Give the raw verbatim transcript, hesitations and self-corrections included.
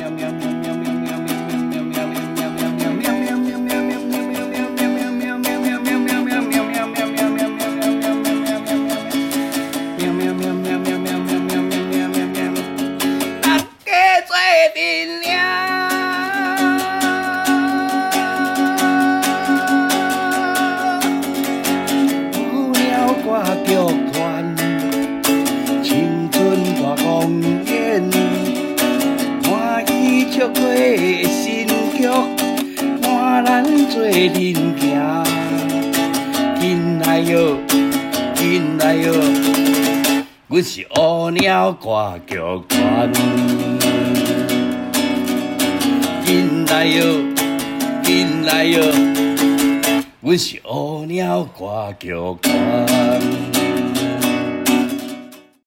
新曲，看咱做人行，紧来哟，紧来哟，阮是乌鸟歌剧团，紧来哟，紧来哟，阮是乌鸟歌剧团。